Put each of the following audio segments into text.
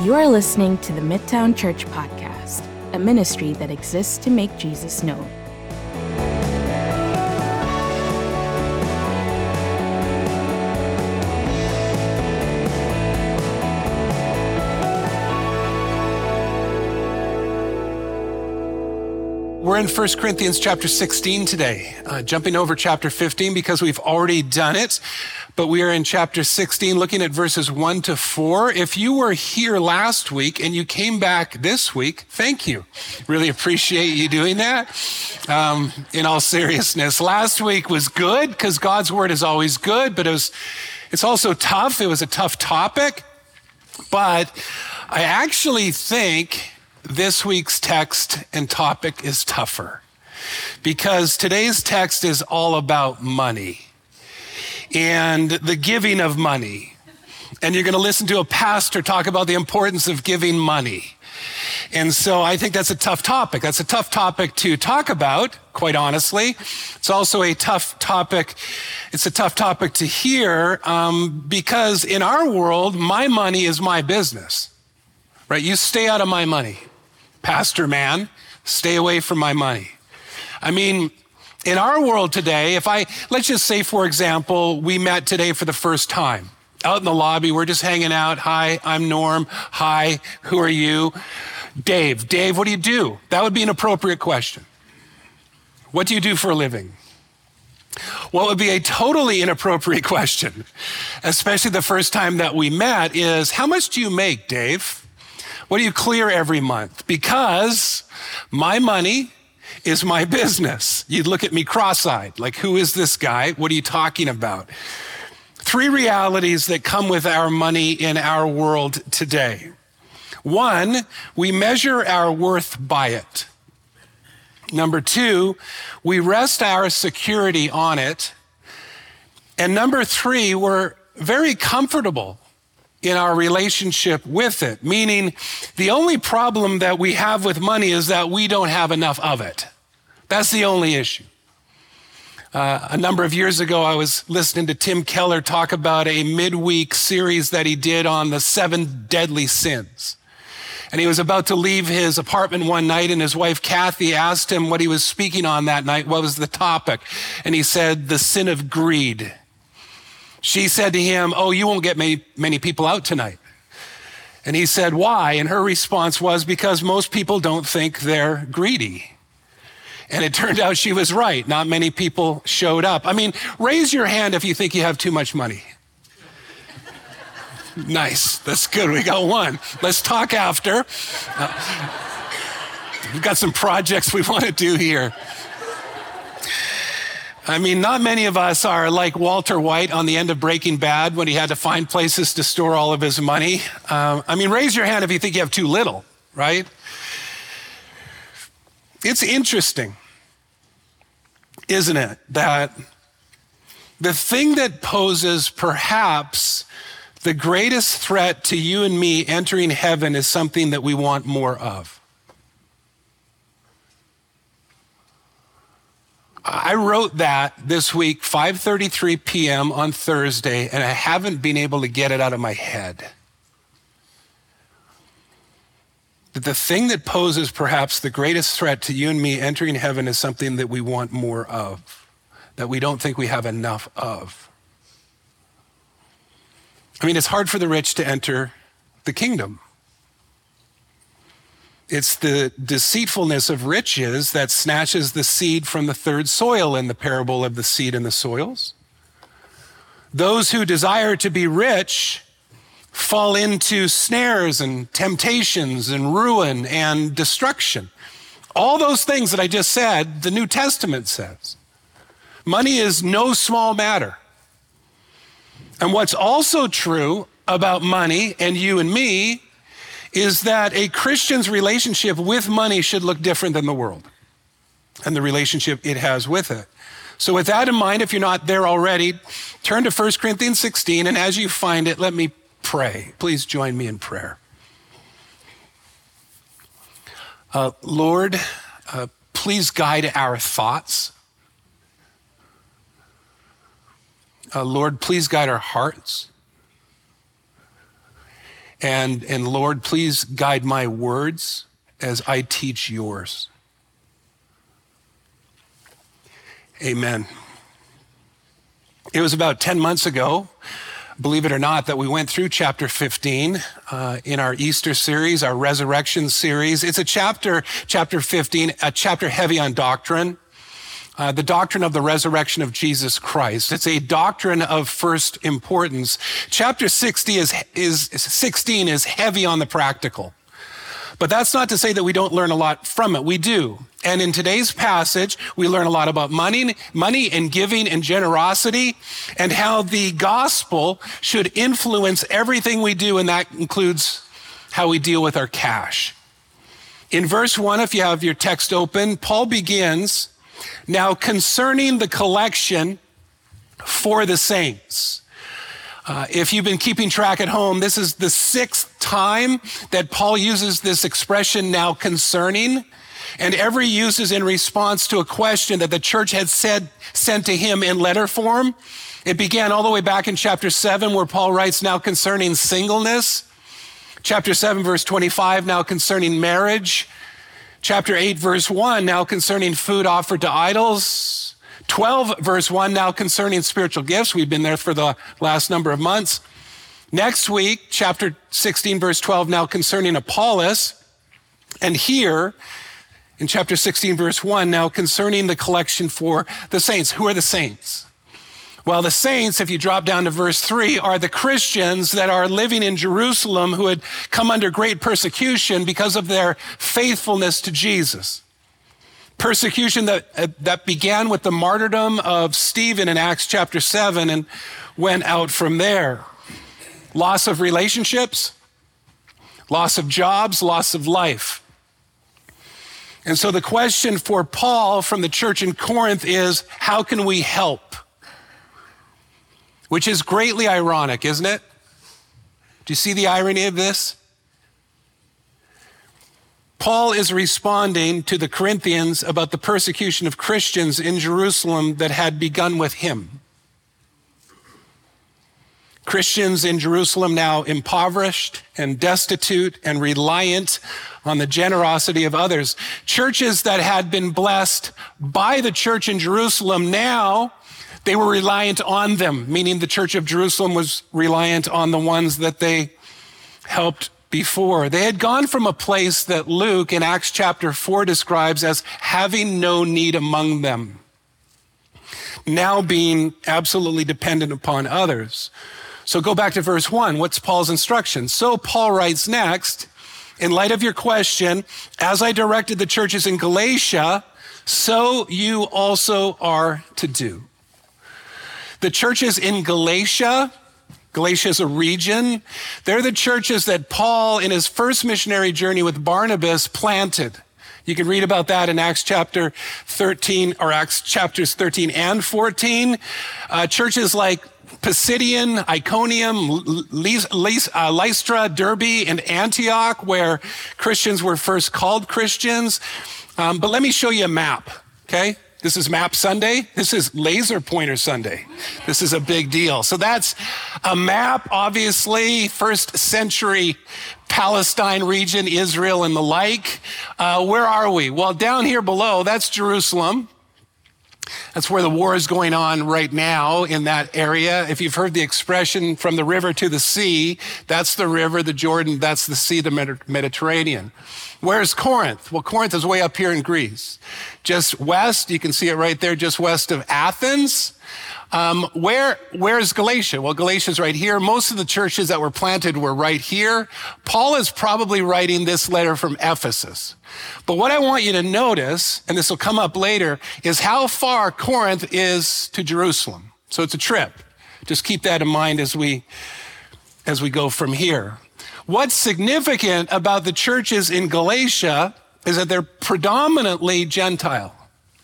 You are listening to the Midtown Church Podcast, a ministry that exists to make Jesus known. We're in 1 Corinthians chapter 16 today, jumping over chapter 15 because we've already done it, but we are in chapter 16 looking at verses 1 to 4. If you were here last week and you came back this week, thank you. Really appreciate you doing that. In all seriousness, last week was good because God's word is always good, but it's also tough. It was a tough topic, but I actually think this week's text and topic is tougher because today's text is all about money and the giving of money. And you're going to listen to a pastor talk about the importance of giving money. And so I think that's a tough topic. That's a tough topic to talk about, quite honestly. It's also a tough topic. It's a tough topic to hear because in our world, my money is my business, right? You stay out of my money. Pastor man, stay away from my money. I mean, in our world today, let's just say, for example, we met today for the first time. Out in the lobby, we're just hanging out. Hi, I'm Norm. Hi, who are you? Dave. Dave, what do you do? That would be an appropriate question. What do you do for a living? What would be a totally inappropriate question, especially the first time that we met, is how much do you make, Dave? What do you clear every month? Because my money is my business. You'd look at me cross-eyed, like, who is this guy? What are you talking about? Three realities that come with our money in our world today. One, we measure our worth by it. Number two, we rest our security on it. And number three, we're very comfortable in our relationship with it, meaning the only problem that we have with money is that we don't have enough of it. That's the only issue. A number of years ago, I was listening to Tim Keller talk about a midweek series that he did on the 7 deadly sins. And he was about to leave his apartment one night, and his wife, Kathy, asked him what he was speaking on that night. What was the topic? And he said, the sin of greed. She said to him, oh, you won't get many people out tonight. And he said, why? And her response was, because most people don't think they're greedy. And it turned out she was right. Not many people showed up. I mean, raise your hand if you think you have too much money. Nice. That's good. We got one. Let's talk after. We've got some projects we want to do here. I mean, not many of us are like Walter White on the end of Breaking Bad when he had to find places to store all of his money. I mean, raise your hand if you think you have too little, right? It's interesting, isn't it, that the thing that poses perhaps the greatest threat to you and me entering heaven is something that we want more of. I wrote that this week, 5:33 p.m. on Thursday, and I haven't been able to get it out of my head. That the thing that poses perhaps the greatest threat to you and me entering heaven is something that we want more of, that we don't think we have enough of. I mean, it's hard for the rich to enter the kingdom. It's the deceitfulness of riches that snatches the seed from the third soil in the parable of the seed and the soils. Those who desire to be rich fall into snares and temptations and ruin and destruction. All those things that I just said, the New Testament says. Money is no small matter. And what's also true about money and you and me is that a Christian's relationship with money should look different than the world and the relationship it has with it. So with that in mind, if you're not there already, turn to 1 Corinthians 16, and as you find it, let me pray. Please join me in prayer. Lord, please guide our thoughts. Lord, please guide our hearts. And Lord, please guide my words as I teach yours. Amen. It was about 10 months ago, believe it or not, that we went through chapter 15 in our Easter series, our resurrection series. It's a chapter 15, a chapter heavy on doctrine. The doctrine of the resurrection of Jesus Christ. It's a doctrine of first importance. Chapter 16 is heavy on the practical. But that's not to say that we don't learn a lot from it. We do. And in today's passage, we learn a lot about money and giving and generosity and how the gospel should influence everything we do, and that includes how we deal with our cash. In verse 1, if you have your text open, Paul begins, "Now concerning the collection for the saints." If you've been keeping track at home, this is the 6th time that Paul uses this expression, "now concerning," and every use is in response to a question that the church had sent to him in letter form. It began all the way back in chapter 7, where Paul writes, "Now concerning singleness." Chapter 7, verse 25, "Now concerning marriage." Chapter 8, verse 1, "Now concerning food offered to idols." 12, verse 1, "Now concerning spiritual gifts." We've been there for the last number of months. Next week, chapter 16, verse 12, "Now concerning Apollos." And here, in chapter 16, verse 1, "Now concerning the collection for the saints." Who are the saints? Well, the saints, if you drop down to verse 3, are the Christians that are living in Jerusalem who had come under great persecution because of their faithfulness to Jesus. Persecution that began with the martyrdom of Stephen in Acts chapter 7 and went out from there. Loss of relationships, loss of jobs, loss of life. And so the question for Paul from the church in Corinth is, how can we help? Which is greatly ironic, isn't it? Do you see the irony of this? Paul is responding to the Corinthians about the persecution of Christians in Jerusalem that had begun with him. Christians in Jerusalem now impoverished and destitute and reliant on the generosity of others. Churches that had been blessed by the church in Jerusalem, now they were reliant on them, meaning the church of Jerusalem was reliant on the ones that they helped before. They had gone from a place that Luke in Acts chapter 4 describes as having no need among them, now being absolutely dependent upon others. So go back to verse 1. What's Paul's instruction? So Paul writes next, "In light of your question, as I directed the churches in Galatia, so you also are to do." The churches in Galatia is a region. They're the churches that Paul, in his first missionary journey with Barnabas, planted. You can read about that in Acts chapter 13, or Acts chapters 13 and 14. Churches like Pisidian, Iconium, Lystra, Derbe, and Antioch, where Christians were first called Christians. But let me show you a map, okay? This is Map Sunday. This is Laser Pointer Sunday. This is a big deal. So that's a map, obviously, first century Palestine region, Israel and the like. Where are we? Well, down here below, that's Jerusalem. That's where the war is going on right now in that area. If you've heard the expression from the river to the sea, that's the river, the Jordan, that's the sea, the Mediterranean. Where's Corinth? Well, Corinth is way up here in Greece. Just west, you can see it right there, just west of Athens. Where's Galatia? Well, Galatia's right here. Most of the churches that were planted were right here. Paul is probably writing this letter from Ephesus. But what I want you to notice, and this will come up later, is how far Corinth is to Jerusalem. So it's a trip. Just keep that in mind as we go from here. What's significant about the churches in Galatia is that they're predominantly Gentile.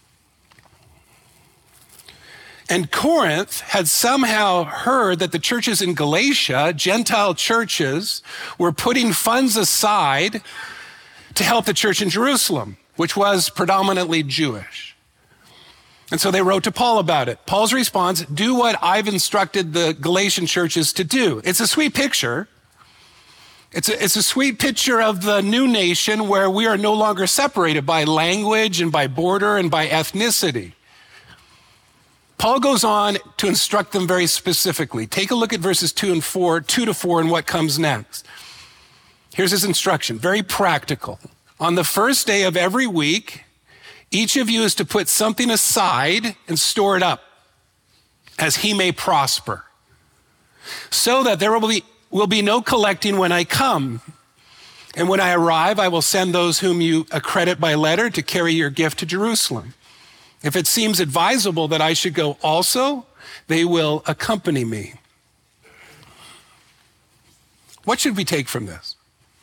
And Corinth had somehow heard that the churches in Galatia, Gentile churches, were putting funds aside to help the church in Jerusalem, which was predominantly Jewish. And so they wrote to Paul about it. Paul's response, do what I've instructed the Galatian churches to do. It's a sweet picture. It's a sweet picture of the new nation where we are no longer separated by language and by border and by ethnicity. Paul goes on to instruct them very specifically. Take a look at verses 2 to 4 and what comes next. Here's his instruction, very practical. On the first day of every week, each of you is to put something aside and store it up as he may prosper, so that there will be no collecting when I come. And when I arrive, I will send those whom you accredit by letter to carry your gift to Jerusalem. If it seems advisable that I should go also, they will accompany me. What should we take from this?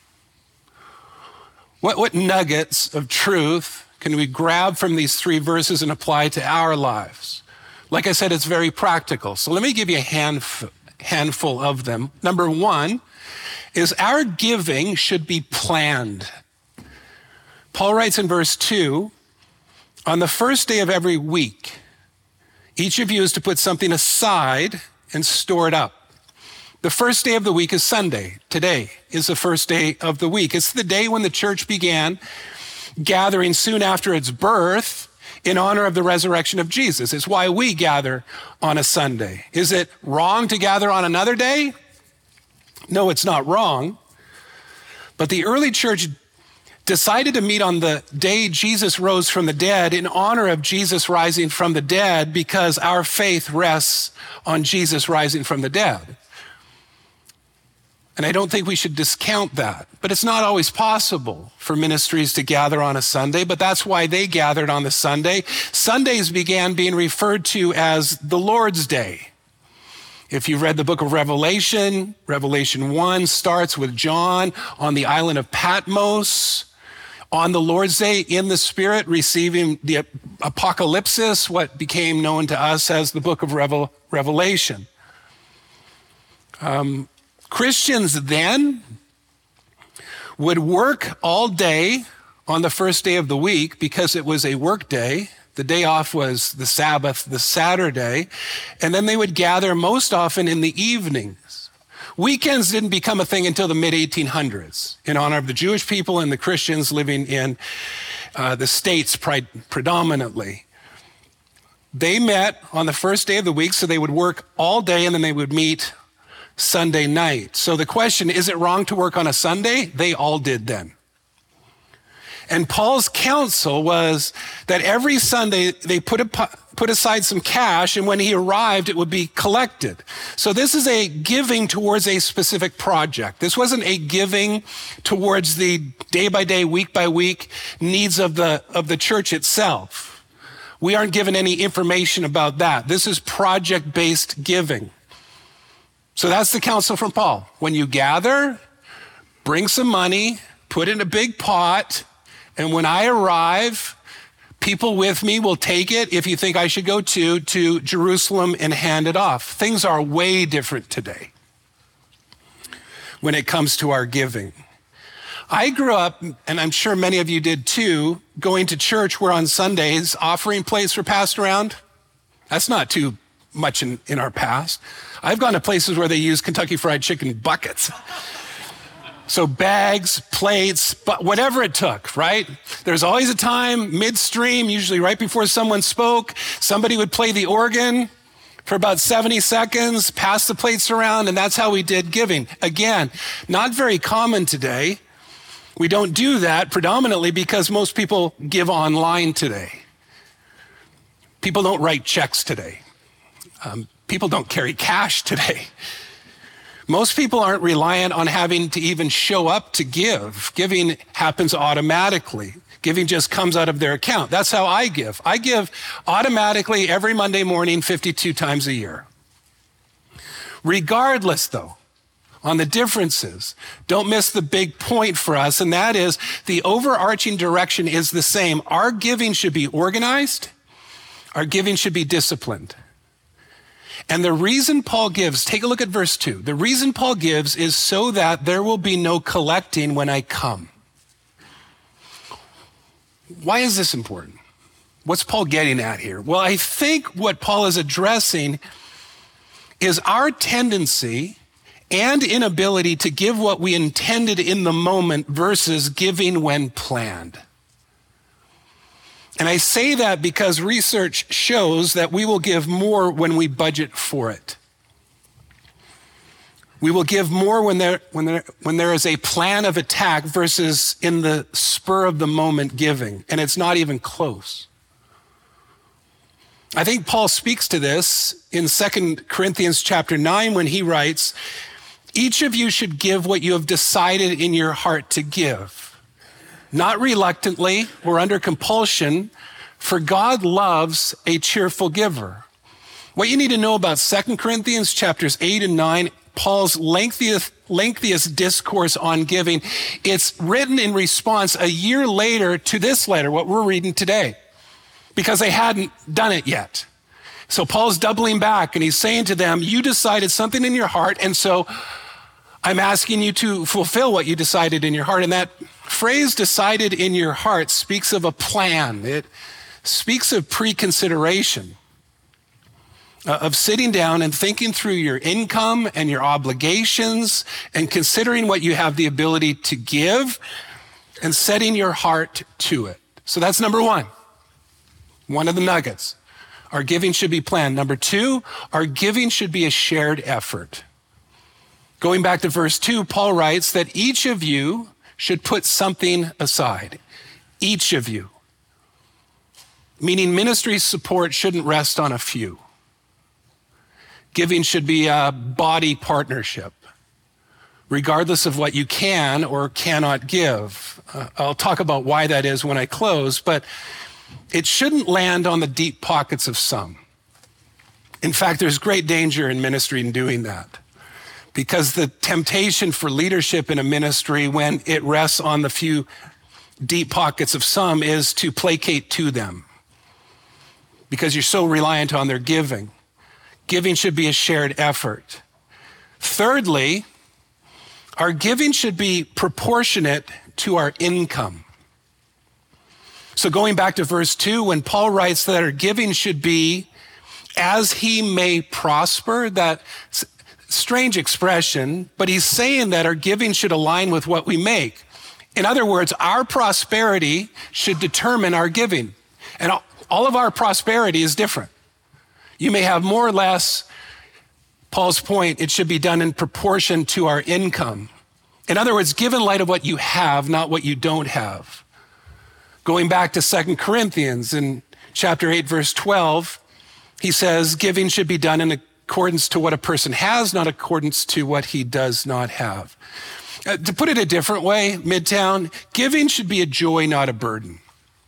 What nuggets of truth can we grab from these 3 verses and apply to our lives? Like I said, it's very practical. So let me give you a handful of them. Number 1 is our giving should be planned. Paul writes in verse 2, on the first day of every week, each of you is to put something aside and store it up. The first day of the week is Sunday. Today is the first day of the week. It's the day when the church began gathering soon after its birth in honor of the resurrection of Jesus. It's why we gather on a Sunday. Is it wrong to gather on another day? No, it's not wrong. But the early church decided to meet on the day Jesus rose from the dead in honor of Jesus rising from the dead, because our faith rests on Jesus rising from the dead. And I don't think we should discount that. But it's not always possible for ministries to gather on a Sunday, but that's why they gathered on the Sunday. Sundays began being referred to as the Lord's Day. If you've read the book of Revelation, Revelation 1 starts with John on the island of Patmos on the Lord's Day in the Spirit receiving the apocalypsis, what became known to us as the book of Revelation. Christians then would work all day on the first day of the week because it was a work day. The day off was the Sabbath, the Saturday, and then they would gather most often in the evenings. Weekends didn't become a thing until the mid-1800s in honor of the Jewish people and the Christians living in the States predominantly. They met on the first day of the week, so they would work all day and then they would meet Sunday night. So the question, is it wrong to work on a Sunday? They all did then. And Paul's counsel was that every Sunday they put aside some cash, and when he arrived, it would be collected. So this is a giving towards a specific project. This wasn't a giving towards the day by day, week by week needs of the church itself. We aren't given any information about that. This is project-based giving. So that's the counsel from Paul. When you gather, bring some money, put it in a big pot, and when I arrive, people with me will take it, if you think I should go to Jerusalem and hand it off. Things are way different today when it comes to our giving. I grew up, and I'm sure many of you did too, going to church where on Sundays offering plates were passed around. That's not too much in our past. I've gone to places where they use Kentucky Fried Chicken buckets. So bags, plates, but whatever it took, right? There's always a time midstream, usually right before someone spoke, somebody would play the organ for about 70 seconds, pass the plates around, and that's how we did giving. Again, not very common today. We don't do that predominantly because most people give online today. People don't write checks today. People don't carry cash today. Most people aren't reliant on having to even show up to give. Giving happens automatically. Giving just comes out of their account. That's how I give. I give automatically every Monday morning, 52 times a year. Regardless, though, on the differences, don't miss the big point for us, and that is the overarching direction is the same. Our giving should be organized. Our giving should be disciplined. And the reason Paul gives, take a look at verse 2. The reason Paul gives is so that there will be no collecting when I come. Why is this important? What's Paul getting at here? Well, I think what Paul is addressing is our tendency and inability to give what we intended in the moment versus giving when planned. And I say that because research shows that we will give more when we budget for it. We will give more when there is a plan of attack versus in the spur of the moment giving, and it's not even close. I think Paul speaks to this in 2 Corinthians chapter 9 when he writes, each of you should give what you have decided in your heart to give, not reluctantly or under compulsion, for God loves a cheerful giver. What you need to know about 2 Corinthians chapters 8 and 9, Paul's lengthiest discourse on giving, it's written in response a year later to this letter, what we're reading today, because they hadn't done it yet. So Paul's doubling back and he's saying to them, you decided something in your heart, and so I'm asking you to fulfill what you decided in your heart. And that phrase, decided in your heart, speaks of a plan. It speaks of pre-consideration, of sitting down and thinking through your income and your obligations and considering what you have the ability to give and setting your heart to it. So that's number one of the nuggets. Our giving should be planned. Number two, our giving should be a shared effort. Going back to verse 2, Paul writes that each of you should put something aside. Each of you. Meaning ministry support shouldn't rest on a few. Giving should be a body partnership, regardless of what you can or cannot give. I'll talk about why that is when I close, but it shouldn't land on the deep pockets of some. In fact, there's great danger in ministry in doing that, because the temptation for leadership in a ministry when it rests on the few deep pockets of some is to placate to them, because you're so reliant on their giving. Giving should be a shared effort. Thirdly, our giving should be proportionate to our income. So going back to verse 2, when Paul writes that our giving should be as he may prosper, that strange expression, but he's saying that our giving should align with what we make. In other words, our prosperity should determine our giving. And all of our prosperity is different. You may have more or less. Paul's point, it should be done in proportion to our income. In other words, give in light of what you have, not what you don't have. Going back to 2 Corinthians in chapter 8, verse 12, he says, giving should be done in accordance to what a person has, not accordance to what he does not have. To put it a different way, Midtown, giving should be a joy, not a burden.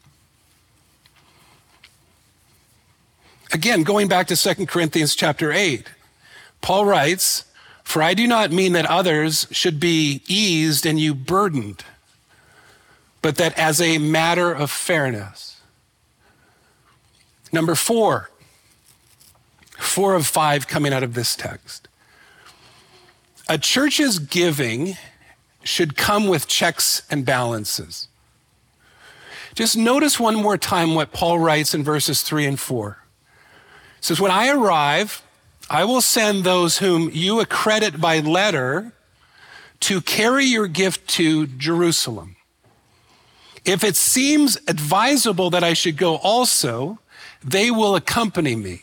Again, going back to 2 Corinthians chapter 8, Paul writes, for I do not mean that others should be eased and you burdened, but that as a matter of fairness. Number 4 of 5 coming out of this text. A church's giving should come with checks and balances. Just notice one more time what Paul writes in verses 3 and 4. It says, when I arrive, I will send those whom you accredit by letter to carry your gift to Jerusalem. If it seems advisable that I should go also, they will accompany me.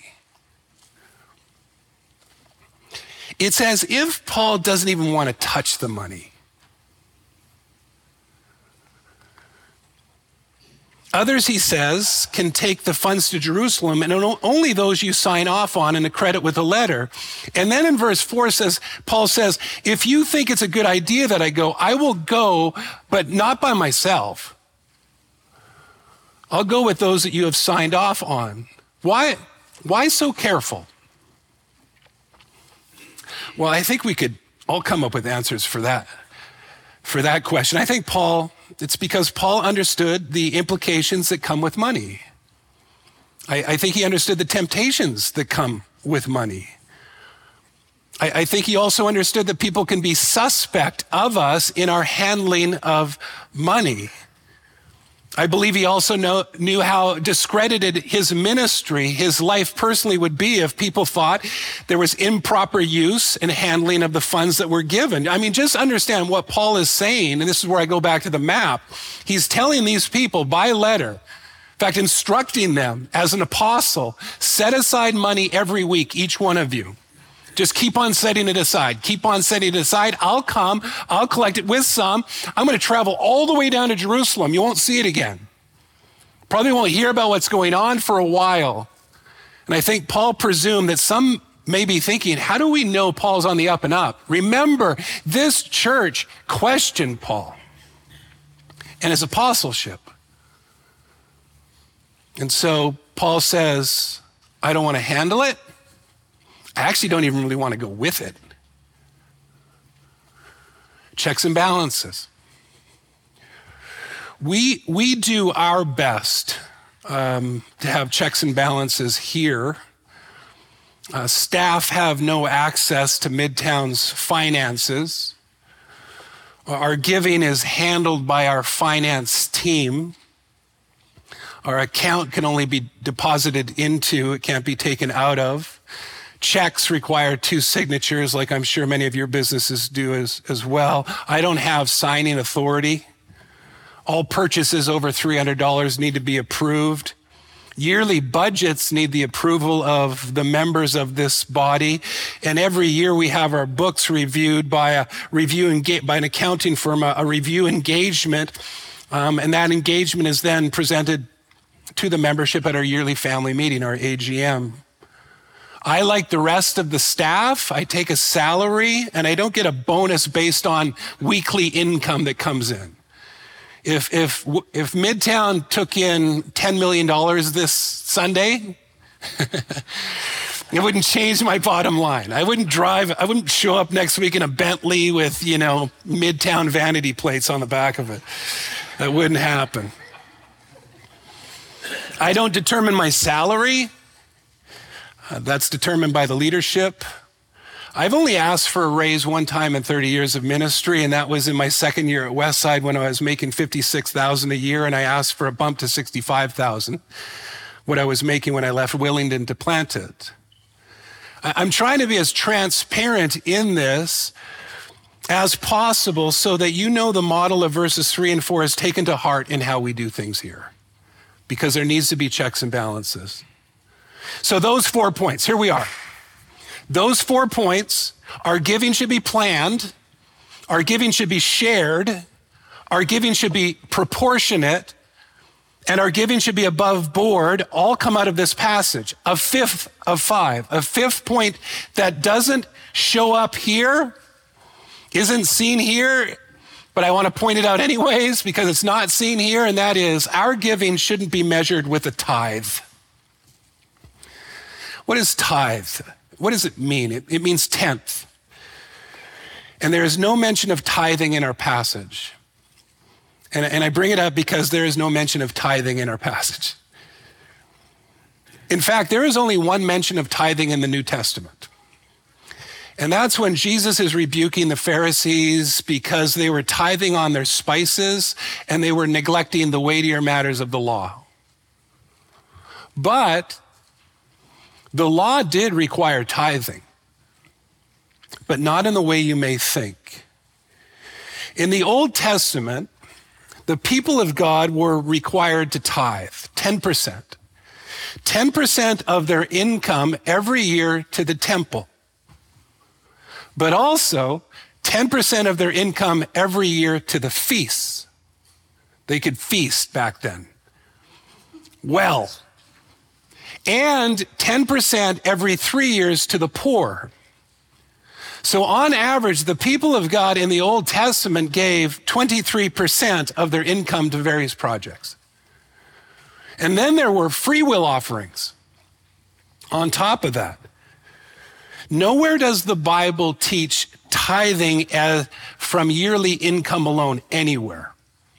It's as if Paul doesn't even want to touch the money. Others, he says, can take the funds to Jerusalem, and only those you sign off on and accredit with a letter. And then in verse 4 Paul says, if you think it's a good idea that I go, I will go, but not by myself. I'll go with those that you have signed off on. Why so careful? Well, I think we could all come up with answers for that question. I think it's because Paul understood the implications that come with money. I think he understood the temptations that come with money. I think he also understood that people can be suspect of us in our handling of money. I believe he also knew how discredited his ministry, his life personally would be if people thought there was improper use and handling of the funds that were given. I mean, just understand what Paul is saying, and this is where I go back to the map. He's telling these people by letter, in fact, instructing them as an apostle, set aside money every week, each one of you. Just keep on setting it aside. Keep on setting it aside. I'll come. I'll collect it with some. I'm going to travel all the way down to Jerusalem. You won't see it again. Probably won't hear about what's going on for a while. And I think Paul presumed that some may be thinking, how do we know Paul's on the up and up? Remember, this church questioned Paul and his apostleship. And so Paul says, I don't want to handle it. I actually don't even really want to go with it. Checks and balances. We do our best to have checks and balances here. Staff have no access to Midtown's finances. Our giving is handled by our finance team. Our account can only be deposited into, it can't be taken out of. Checks require 2 signatures, like I'm sure many of your businesses do as well. I don't have signing authority. All purchases over $300 need to be approved. Yearly budgets need the approval of the members of this body. And every year we have our books reviewed by an accounting firm, a review engagement. And that engagement is then presented to the membership at our yearly family meeting, our AGM. I, like the rest of the staff, I take a salary and I don't get a bonus based on weekly income that comes in. If Midtown took in $10 million this Sunday, it wouldn't change my bottom line. I wouldn't show up next week in a Bentley with, Midtown vanity plates on the back of it. That wouldn't happen. I don't determine my salary. That's determined by the leadership. I've only asked for a raise one time in 30 years of ministry, and that was in my second year at Westside when I was making $56,000 a year, and I asked for a bump to $65,000, what I was making when I left Willingdon to plant it. I'm trying to be as transparent in this as possible so that you know the model of verses 3 and 4 is taken to heart in how we do things here, because there needs to be checks and balances. So those 4 points, here we are. Those 4 points, our giving should be planned, our giving should be shared, our giving should be proportionate, and our giving should be above board, all come out of this passage. A fifth of 5, a fifth point that doesn't show up here, isn't seen here, but I want to point it out anyways because it's not seen here, and that is our giving shouldn't be measured with a tithe. What is tithe? What does it mean? It means tenth. And there is no mention of tithing in our passage. And I bring it up because there is no mention of tithing in our passage. In fact, there is only one mention of tithing in the New Testament. And that's when Jesus is rebuking the Pharisees because they were tithing on their spices and they were neglecting the weightier matters of the law. But the law did require tithing, but not in the way you may think. In the Old Testament, the people of God were required to tithe 10%. 10% of their income every year to the temple, but also 10% of their income every year to the feasts. They could feast back then. Well, and 10% every 3 years to the poor. So on average, the people of God in the Old Testament gave 23% of their income to various projects. And then there were free will offerings on top of that. Nowhere does the Bible teach tithing from yearly income alone anywhere.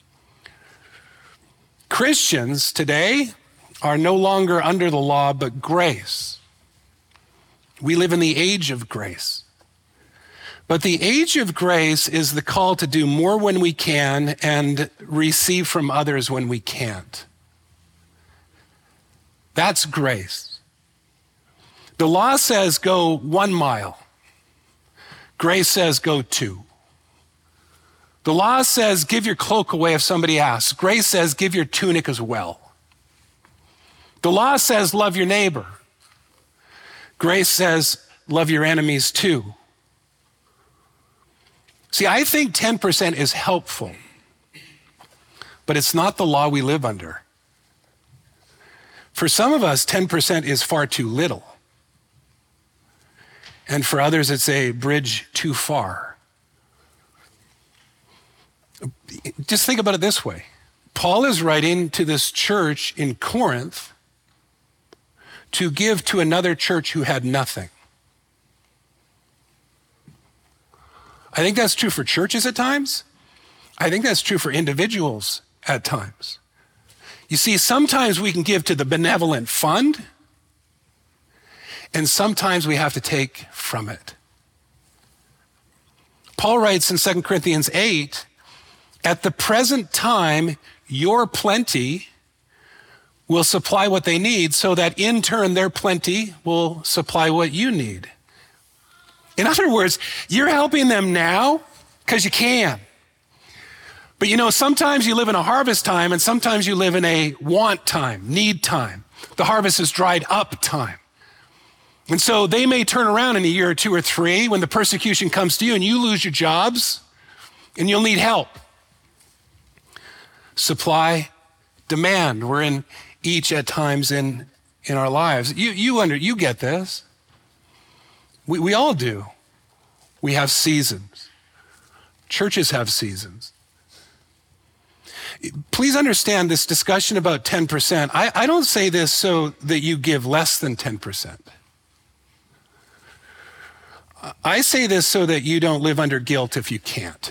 Christians today are no longer under the law, but grace. We live in the age of grace. But the age of grace is the call to do more when we can and receive from others when we can't. That's grace. The law says go 1 mile. Grace says go 2. The law says give your cloak away if somebody asks. Grace says give your tunic as well. The law says love your neighbor. Grace says love your enemies too. See, I think 10% is helpful, but it's not the law we live under. For some of us, 10% is far too little. And for others, it's a bridge too far. Just think about it this way. Paul is writing to this church in Corinth to give to another church who had nothing. I think that's true for churches at times. I think that's true for individuals at times. You see, sometimes we can give to the benevolent fund, and sometimes we have to take from it. Paul writes in 2 Corinthians 8, at the present time, your plenty will supply what they need, so that in turn their plenty will supply what you need. In other words, you're helping them now because you can. But sometimes you live in a harvest time and sometimes you live in a want time, need time. The harvest is dried up time. And so they may turn around in a year or 2 or 3 when the persecution comes to you and you lose your jobs and you'll need help. Supply, demand. We're in each at times in our lives. You get this. We all do. We have seasons. Churches have seasons. Please understand this discussion about 10%. I don't say this so that you give less than 10%. I say this so that you don't live under guilt if you can't.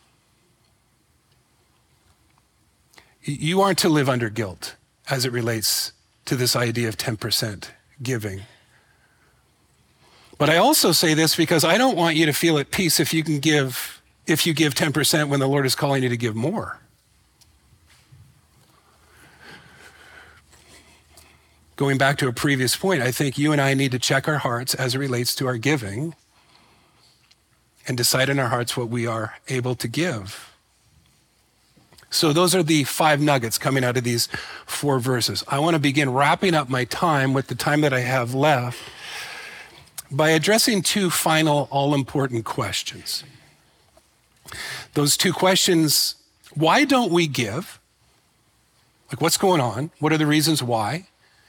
You aren't to live under guilt as it relates to this idea of 10% giving. But I also say this because I don't want you to feel at peace if you give 10% when the Lord is calling you to give more. Going back to a previous point, I think you and I need to check our hearts as it relates to our giving and decide in our hearts what we are able to give. So those are the 5 nuggets coming out of these 4 verses. I want to begin wrapping up my time with the time that I have left by addressing 2 final all-important questions. Those 2 questions, why don't we give? Like, what's going on? What are the reasons why?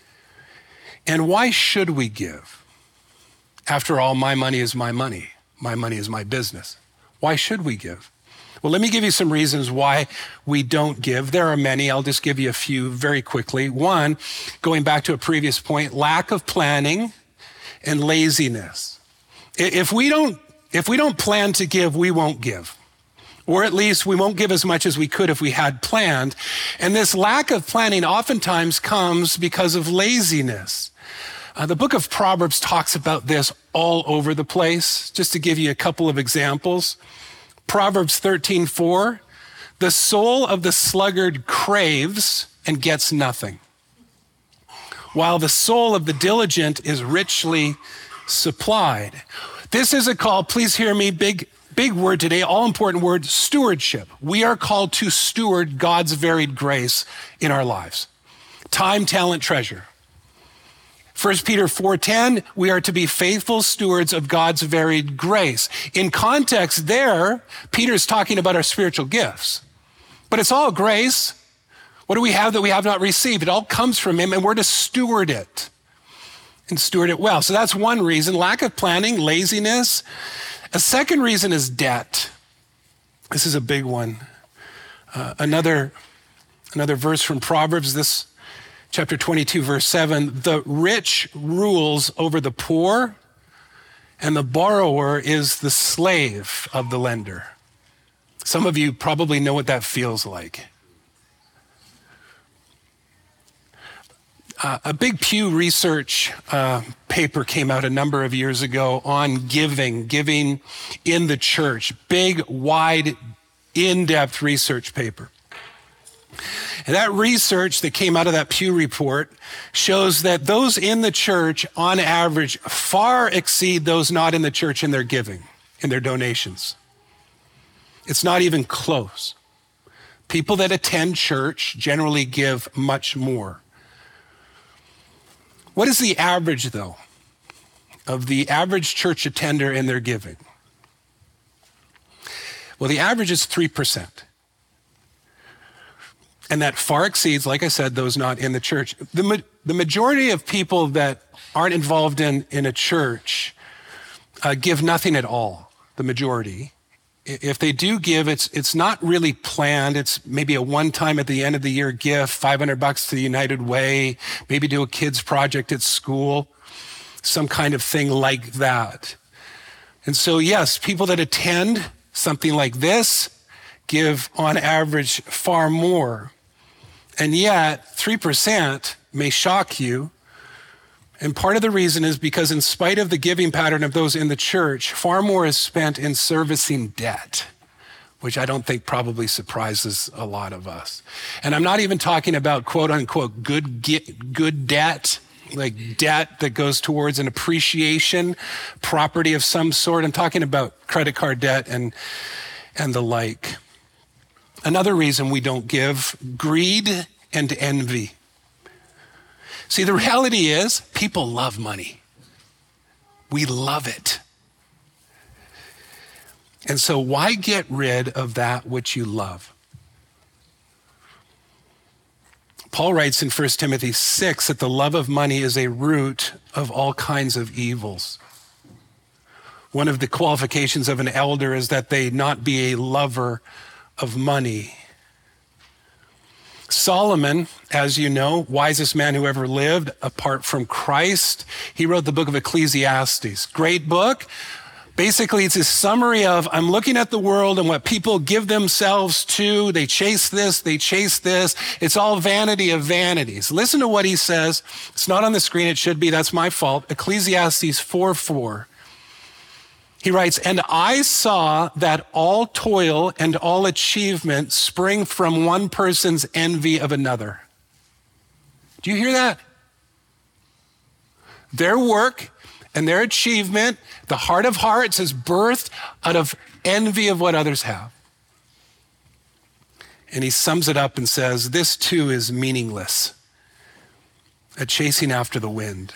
And why should we give? After all, my money is my money. My money is my business. Why should we give? Well, let me give you some reasons why we don't give. There are many. I'll just give you a few very quickly. 1, going back to a previous point, lack of planning and laziness. If we don't plan to give, we won't give. Or at least we won't give as much as we could if we had planned. And this lack of planning oftentimes comes because of laziness. The book of Proverbs talks about this all over the place. Just to give you a couple of examples. Proverbs 13:4, the soul of the sluggard craves and gets nothing, while the soul of the diligent is richly supplied. This is a call, please hear me, big word today, all important word, stewardship. We are called to steward God's varied grace in our lives. Time, talent, treasure. 1 Peter 4:10, we are to be faithful stewards of God's varied grace. In context there, Peter's talking about our spiritual gifts. But it's all grace. What do we have that we have not received? It all comes from him, and we're to steward it and steward it well. So that's one reason, lack of planning, laziness. A second reason is debt. This is a big one. Another verse from Proverbs, this chapter 22, verse 7, the rich rules over the poor, and the borrower is the slave of the lender. Some of you probably know what that feels like. A big Pew Research paper came out a number of years ago on giving in the church. Big, wide, in-depth research paper. And that research that came out of that Pew report shows that those in the church, on average, far exceed those not in the church in their giving, in their donations. It's not even close. People that attend church generally give much more. What is the average, though, of the average church attender in their giving? Well, the average is 3%. And that far exceeds, like I said, those not in the church. The majority of people that aren't involved in a church give nothing at all, the majority. If they do give, it's not really planned. It's maybe a one-time at the end of the year gift, $500 to the United Way, maybe do a kid's project at school, some kind of thing like that. And so, yes, people that attend something like this give on average far more. And yet, 3% may shock you. And part of the reason is because in spite of the giving pattern of those in the church, far more is spent in servicing debt, which I don't think probably surprises a lot of us. And I'm not even talking about quote unquote good debt, like debt that goes towards an appreciation, property of some sort. I'm talking about credit card debt and the like. Another reason we don't give, greed and envy. See, the reality is people love money. We love it. And so why get rid of that which you love? Paul writes in 1 Timothy 6 that the love of money is a root of all kinds of evils. One of the qualifications of an elder is that they not be a lover of money. Solomon, as you know, wisest man who ever lived apart from Christ, he wrote the book of Ecclesiastes. Great book. Basically, it's a summary of, I'm looking at the world and what people give themselves to. They chase this, they chase this. It's all vanity of vanities. Listen to what he says. It's not on the screen. It should be. That's my fault. Ecclesiastes 4:4. He writes, and I saw that all toil and all achievement spring from one person's envy of another. Do you hear that? Their work and their achievement, the heart of hearts, is birthed out of envy of what others have. And he sums it up and says, this too is meaningless, a chasing after the wind.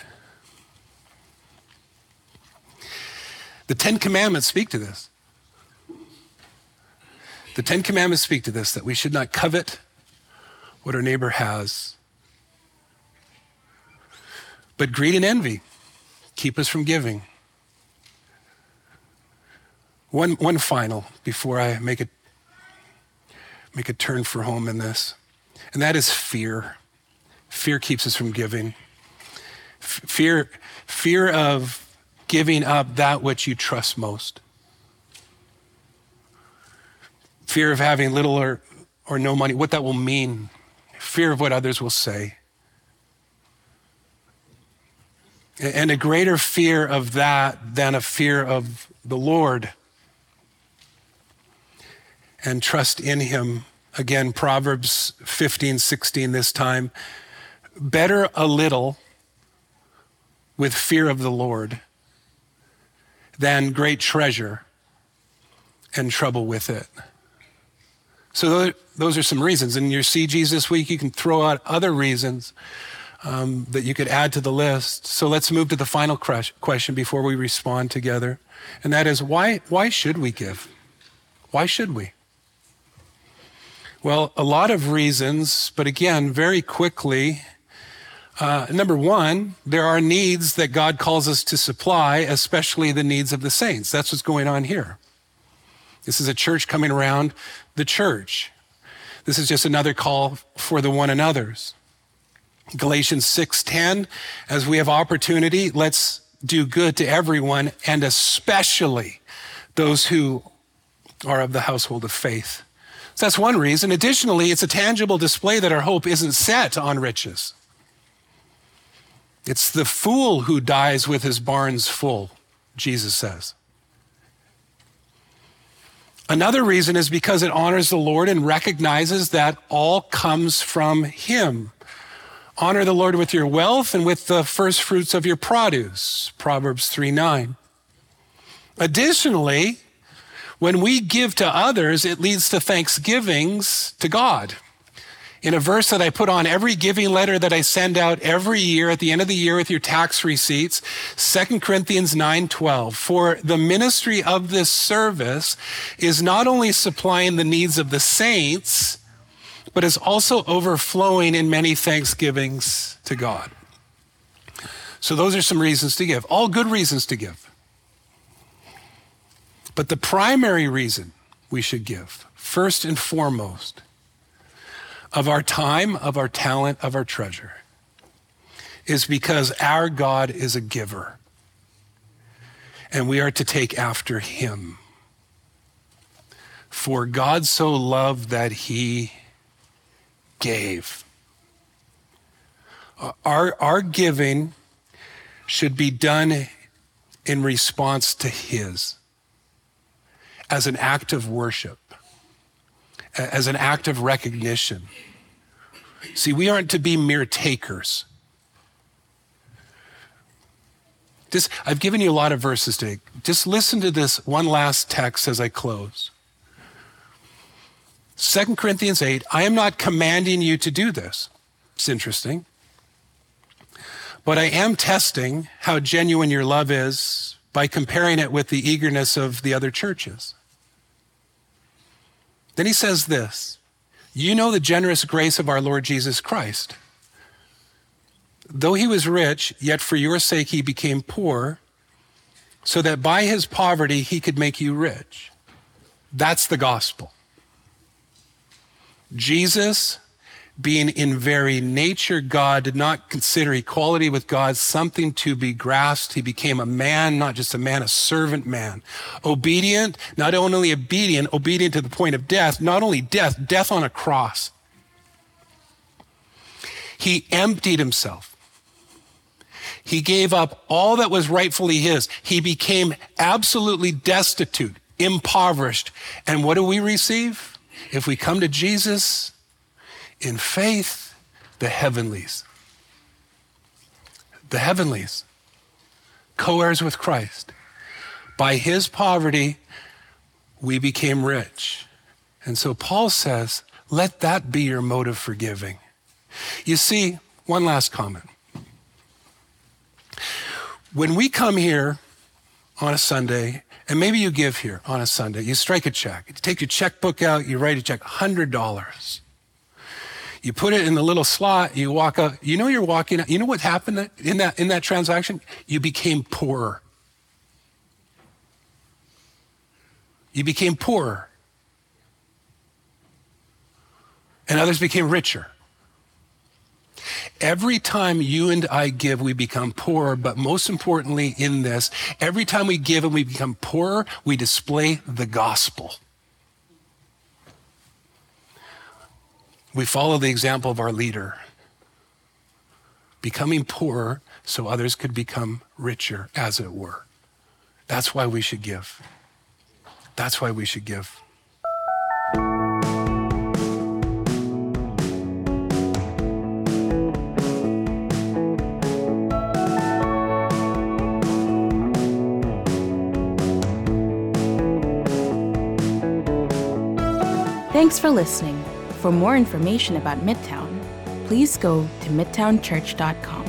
The 10 Commandments speak to this. The 10 Commandments speak to this, that we should not covet what our neighbor has. But greed and envy keep us from giving. One final before I make a turn for home in this, and that is fear. Fear keeps us from giving. Fear of giving up that which you trust most. Fear of having little or no money, what that will mean. Fear of what others will say. And a greater fear of that than a fear of the Lord. And trust in him. Again, Proverbs 15:16 this time. Better a little with fear of the Lord than great treasure and trouble with it. So those are some reasons. In your CGs this week, you can throw out other reasons that you could add to the list. So let's move to the final question before we respond together. And that is, why should we give? Why should we? Well, a lot of reasons, but again, very quickly, number one, there are needs that God calls us to supply, especially the needs of the saints. That's what's going on here. This is a church coming around the church. This is just another call for the one another's. Galatians 6:10, as we have opportunity, let's do good to everyone, and especially those who are of the household of faith. So that's one reason. Additionally, it's a tangible display that our hope isn't set on riches. It's the fool who dies with his barns full, Jesus says. Another reason is because it honors the Lord and recognizes that all comes from him. Honor the Lord with your wealth and with the first fruits of your produce, Proverbs 3:9. Additionally, when we give to others, it leads to thanksgivings to God. In a verse that I put on every giving letter that I send out every year at the end of the year with your tax receipts, 2 Corinthians 9:12, for the ministry of this service is not only supplying the needs of the saints, but is also overflowing in many thanksgivings to God. So those are some reasons to give, all good reasons to give. But the primary reason we should give, first and foremost, of our time, of our talent, of our treasure, is because our God is a giver, and we are to take after him. For God so loved that he gave. Our giving should be done in response to his, as an act of worship, as an act of recognition. See, we aren't to be mere takers. I've given you a lot of verses today. Just listen to this one last text as I close. 2 Corinthians 8, I am not commanding you to do this. It's interesting. But I am testing how genuine your love is by comparing it with the eagerness of the other churches. Then he says this, you know the generous grace of our Lord Jesus Christ. Though he was rich, yet for your sake he became poor, so that by his poverty he could make you rich. That's the gospel. Jesus, being in very nature God, did not consider equality with God something to be grasped. He became a man, not just a man, a servant man. Obedient, not only obedient to the point of death, not only death on a cross. He emptied himself. He gave up all that was rightfully his. He became absolutely destitute, impoverished. And what do we receive? If we come to Jesus in faith, the heavenlies. The heavenlies. Co-heirs with Christ. By his poverty, we became rich. And so Paul says, let that be your motive for giving. You see, one last comment. When we come here on a Sunday, and maybe you give here on a Sunday, you strike a check. You take your checkbook out, you write a check, $100. You put it in the little slot, you walk up. You know you're walking out. You know what happened in that transaction? You became poorer. You became poorer. And others became richer. Every time you and I give, we become poorer, but most importantly in this, every time we give and we become poorer, we display the gospel. We follow the example of our leader, becoming poorer so others could become richer, as it were. That's why we should give. That's why we should give. Thanks for listening. For more information about Midtown, please go to midtownchurch.com.